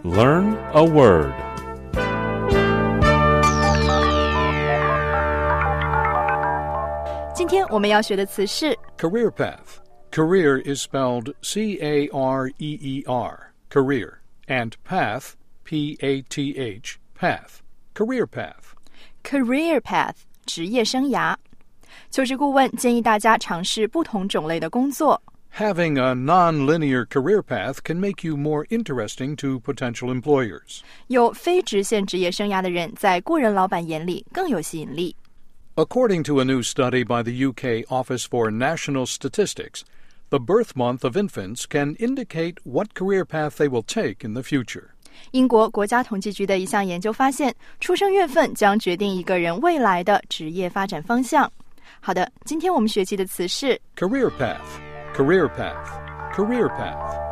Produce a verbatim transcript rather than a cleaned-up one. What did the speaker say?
Learn a word. 今天我们要学的词是 Career path. Career is spelled C A R E E R, career, and path, P A T H, path, career path. career path 职业生涯。求职顾问建议大家尝试不同种类的工作。 Having a non-linear career path can make you more interesting to potential employers. 有非直线职业生涯的人在雇人老板眼里更有吸引力。 According to a new study by the U K Office for National Statistics, the birth month of infants can indicate what career path they will take in the future. 英国国家统计局的一项研究发现，出生月份将决定一个人未来的职业发展方向。好的，今天我们学习的词是 Career path, career path, career path.